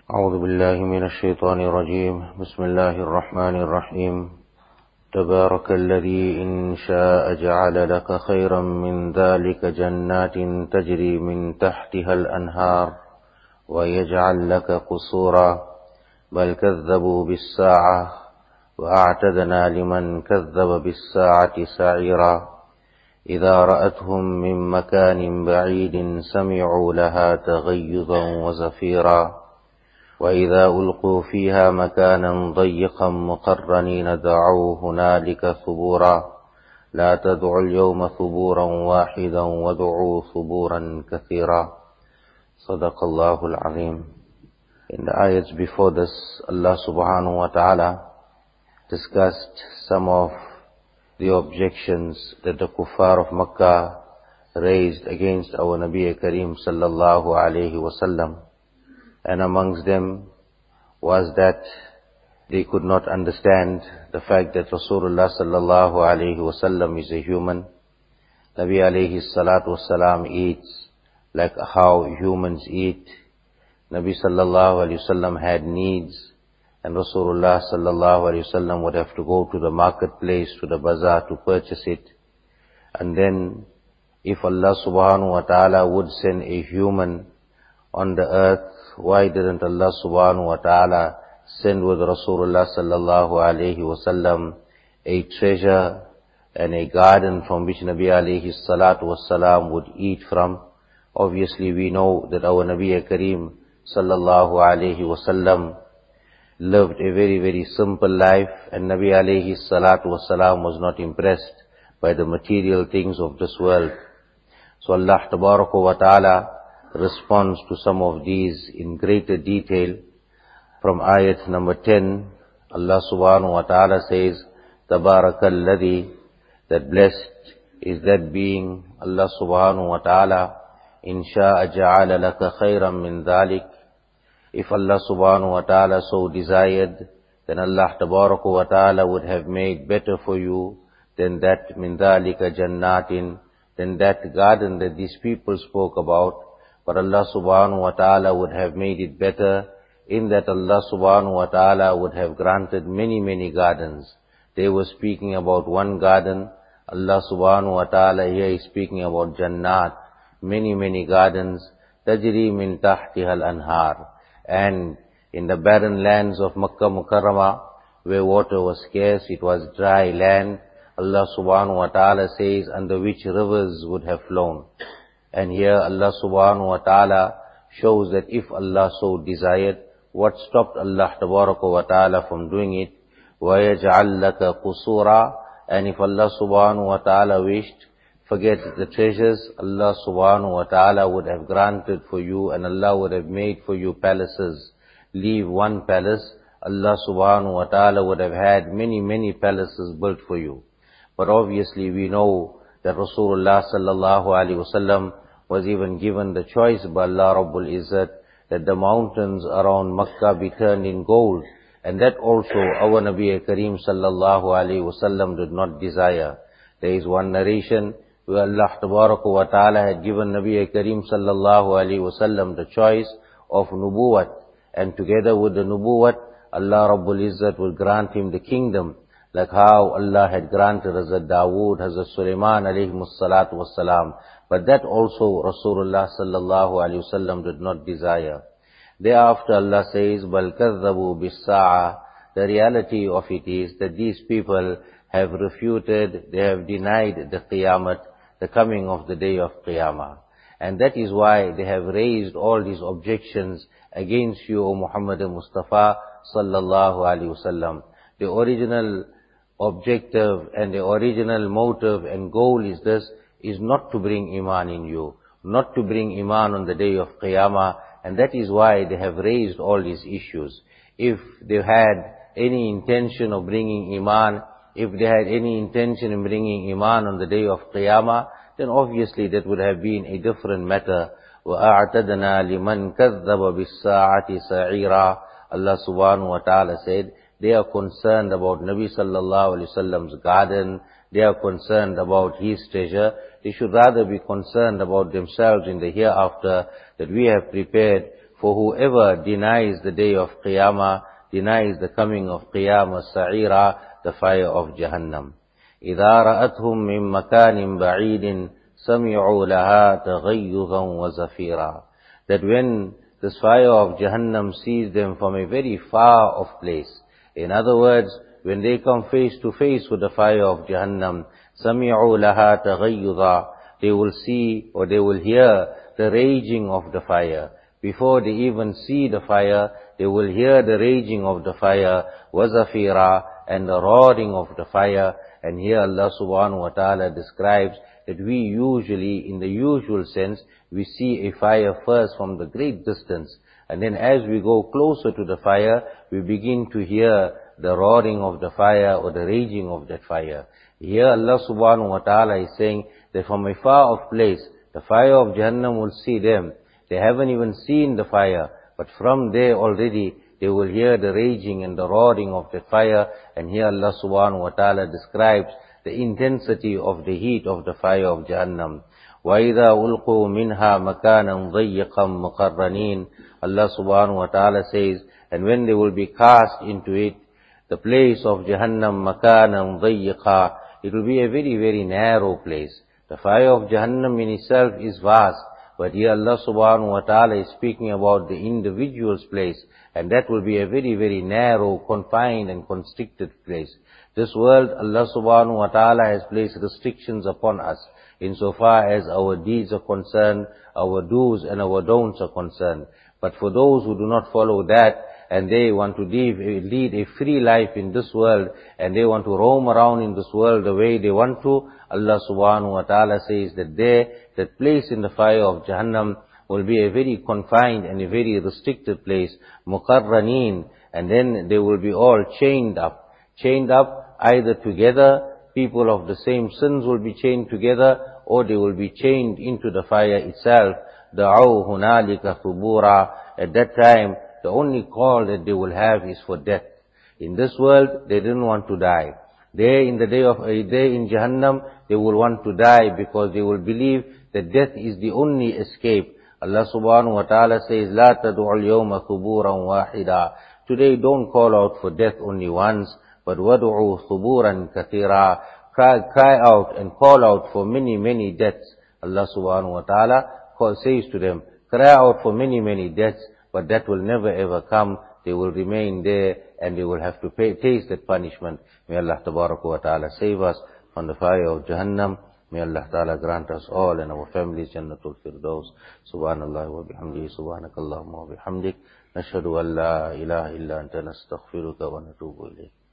أعوذ بالله من الشيطان الرجيم. بسم الله الرحمن الرحيم. تبارك الذي إن شاء جعل لك خيرا من ذلك جنات تجري من تحتها الأنهار ويجعل لك قصورا بل كذبوا بالساعة وأعتدنا لمن كذب بالساعة سعيرا إذا رأتهم من مكان بعيد سمعوا لها تغيظا وزفيرا وإذا ألقوا فيها مكانا ضيقا مقرنين دعوا هنالك ثبورا لا تدعوا اليوم ثبورا واحدا وادعوا ثبورا كثيرا. صدق الله العظيم. In the ayats before this, Allah subhanahu wa ta'ala discussed some of the objections that the kuffar of Makkah raised against our Nabi Kareem sallallahu alayhi wa sallam. And amongst them was that they could not understand the fact that Rasulullah sallallahu alayhi wa sallam is a human. Nabi alayhi salatu wasalam eats like how humans eat. Nabi sallallahu alayhi wa sallam had needs, and Rasulullah sallallahu alayhi wa sallam would have to go to the marketplace, to the bazaar to purchase it. And then if Allah subhanahu wa ta'ala would send a human on the earth, why didn't Allah subhanahu wa ta'ala send with Rasulullah sallallahu alayhi wa sallam a treasure and a garden from which Nabi alayhi salatu wasalam would eat from? Obviously we know that our Nabi Kareem sallallahu alayhi wa sallam lived a very, very simple life, and Nabi alayhi salatu wasalam was not impressed by the material things of this world. So Allah tabaraka wa ta'ala responds to some of these in greater detail. From ayat number 10, Allah subhanahu wa ta'ala says, Tabarakalladhi, that blessed is that being, Allah subhanahu wa ta'ala, in sha'a ja'ala laka khayran min dhalik. If Allah subhanahu wa ta'ala so desired, then Allah tabaraka wa ta'ala would have made better for you than that min dhalika jannatin, than that garden that these people spoke about. But Allah subhanahu wa ta'ala would have made it better in that Allah subhanahu wa ta'ala would have granted many, many gardens. They were speaking about one garden. Allah subhanahu wa ta'ala here is speaking about Jannat, many, many gardens. Tajri min tahtiha al-anhar. And in the barren lands of Makkah Mukarramah, where water was scarce, it was dry land, Allah subhanahu wa ta'ala says, under which rivers would have flown. And here Allah subhanahu wa ta'ala shows that if Allah so desired, what stopped Allah tabaraka wa ta'ala from doing it? وَيَجْعَلْ لَكَ قُصُورًا. And if Allah subhanahu wa ta'ala wished, forget the treasures, Allah subhanahu wa ta'ala would have granted for you, and Allah would have made for you palaces. Leave one palace, Allah subhanahu wa ta'ala would have had many, many palaces built for you. But obviously we know that Rasulullah sallallahu alaihi wasallam was even given the choice by Allah Rabbul Izzat that the mountains around Makkah be turned in gold, and that also our Nabi Kareem sallallahu alaihi wasallam did not desire. There is one narration where Allah tabaraka wa ta'ala had given Nabi Kareem sallallahu alaihi wasallam the choice of nubuwat, and together with the nubuwat, Allah Rabbul Izzat will grant him the kingdom, like how Allah had granted Hazrat Dawood, Hazrat Sulaiman alayhimus salatu wassalam. But that also Rasulullah sallallahu alayhi wasallam did not desire. Thereafter Allah says, Bal kadhabu bis-sa'a. The reality of it is that these people have refuted, they have denied the Qiyamah, the coming of the day of Qiyamah. And that is why they have raised all these objections against you, O Muhammad Mustafa sallallahu alayhi wasallam. The original objective and the original motive and goal is this, is not to bring Iman in you, not to bring Iman on the day of Qiyamah, and that is why they have raised all these issues. If they had any intention of bringing Iman, if they had any intention in bringing Iman on the day of Qiyamah, then obviously that would have been a different matter. وَأَعْتَدْنَا لِمَنْ كَذَّبَ بِالسَّاعَةِ سَعِيرًا. Allah subhanahu wa ta'ala said, they are concerned about Nabi sallallahu alayhi wasallam's garden, they are concerned about his treasure. They should rather be concerned about themselves in the hereafter, that we have prepared for whoever denies the day of Qiyamah, denies the coming of Qiyamah Sa'ira, the fire of Jahannam. إِذَا رَأَتْهُمْ مِنْ مَكَانٍ بَعِيدٍ سَمِعُوا لَهَا تَغَيُّظًا وَزَفِيرًا. That when this fire of Jahannam sees them from a very far off place, in other words, when they come face to face with the fire of Jahannam, سَمِعُوا لَهَا تَغَيُّظًا, they will see or they will hear the raging of the fire. Before they even see the fire, they will hear the raging of the fire, وَزَفِيرًا, and the roaring of the fire. And here Allah subhanahu wa ta'ala describes that we usually, in the usual sense, we see a fire first from the great distance. And then as we go closer to the fire, we begin to hear the roaring of the fire or the raging of that fire. Here Allah subhanahu wa ta'ala is saying that from a far off place, the fire of Jahannam will see them. They haven't even seen the fire, but from there already they will hear the raging and the roaring of the fire. And here Allah subhanahu wa ta'ala describes the intensity of the heat of the fire of Jahannam. وَإِذَا أُلْقُوا مِنْهَا مَكَانًا ضَيِّقًا مُقَرَّنِينَ. Allah subhanahu wa ta'ala says, and when they will be cast into it, the place of Jahannam, مَكَانًا ضَيِّقًا, it will be a very, very narrow place. The fire of Jahannam in itself is vast, but here Allah subhanahu wa ta'ala is speaking about the individual's place, and that will be a very, very narrow, confined and constricted place. This world, Allah subhanahu wa ta'ala has placed restrictions upon us, insofar as our deeds are concerned, our do's and our don'ts are concerned. But for those who do not follow that, and they want to lead a free life in this world, and they want to roam around in this world the way they want to, Allah subhanahu wa ta'ala says that that place in the fire of Jahannam will be a very confined and a very restricted place, muqarraneen, and then they will be all chained up either together, people of the same sins will be chained together, or they will be chained into the fire itself. دَعَوْا هُنَالِكَ ثُبُورًا. At that time, the only call that they will have is for death. In this world, they didn't want to die. There in in Jahannam, they will want to die because they will believe that death is the only escape. Allah subhanahu wa ta'ala says, لَا تَدُعُوا الْيَوْمَ ثُبُورًا وَاحِدًا. Today don't call out for death only once, but وَدُعُوا ثُبُورًا كَثِيرًا. Cry out and call out for many, many deaths. Allah subhanahu wa ta'ala says to them, cry out for many, many deaths, but that will never ever come. They will remain there and they will have to taste that punishment. May Allah tabaraka wa ta'ala save us from the fire of Jahannam. May Allah ta'ala grant us all and our families Jannatul Firdaus. Subhanallah wa bihamdihi, subhanakallahumma wa bihamdik. Nashhadu an la ilaha illa anta nastaghfiruka wa natubu ilayk.